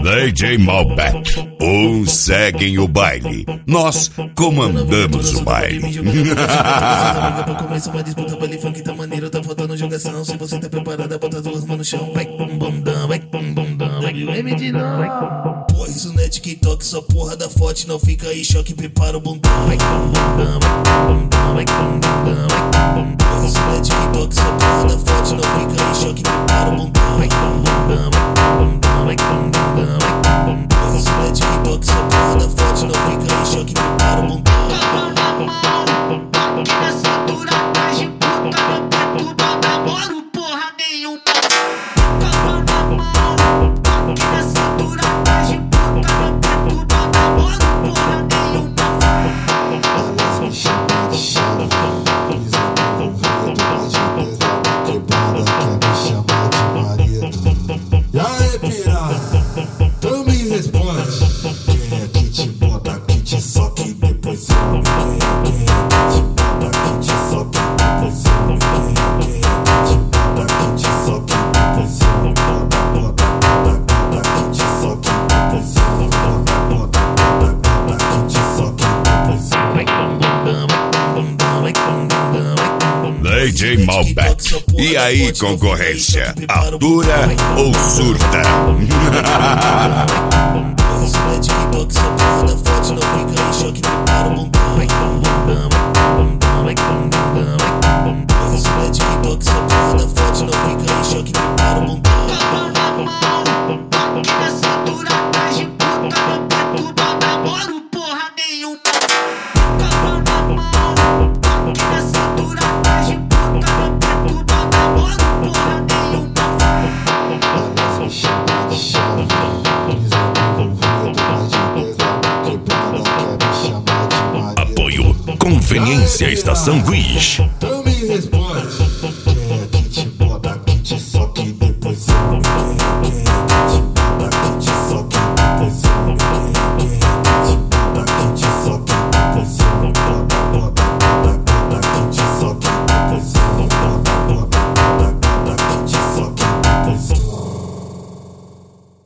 DJ Malbec. Uns seguem o baile, nós comandamos o baile. Pra começar uma disputa, baile funk tá maneiro, tá faltando jogação. Se você tá preparada, bota as duas mãos no chão. Vai com bundão, vai com bundão. WM de não. Porra, isso não é TikTok, só porra da forte. Não fica aí, choque, prepara o bundão. Vai com bundão, vai com bundão, vai com bundão, vai com bundão. Porra, isso não é TikTok, só porra da forte. Não fica aí, choque, prepara o bundão. Vai com bundão, vai com bundão, vai com bundão, vai com bundão. Porra, isso não é TikTok, só porra da forte. Não fica aí, choque, prepara o bundão. Que na cintura tá de puta, não perturba namoro, porra nenhuma. Copa na mão, que na cintura tá de puta, não perturba namoro, porra nenhuma. Elas me chamam de chave, pisando no dedo, pode pesar na quebrada, quer me chamar de marido. E aí, piranha, tu me responde. Quem é que te bota, que te soca e depois some? Quem é que te bota, que te soca e depois some? Quem é que te bota, que te soca e depois some? Bota, que te soca e depois some. Bota, que te soca e depois some. Vai com bundão, vai com bundão, vai com bundão, vai com bundão. DJ Malbec. E aí, concorrência? Atura ou surta? Isso não é TikTok, só porra da forte. Não fica aí, choque, prepara o bundão. Vai com bundão, vai com bundão, vai com bundão, vai com bundão. Isso não é TikTok, só porra da forte. Não fica aí, choque, prepara o bundão. Copa na mão, que na cintura tá de puta, não perturba namoro, porra nenhuma. Copa na mão, que na cintura tá de puta, não perturba namoro, porra nenhuma. Elas me chamam de chave, pisando no dedo, pode pesar na quebrada, quer me chamar de marido. Apoio Conveniência Estação Guiz. Tu me responde.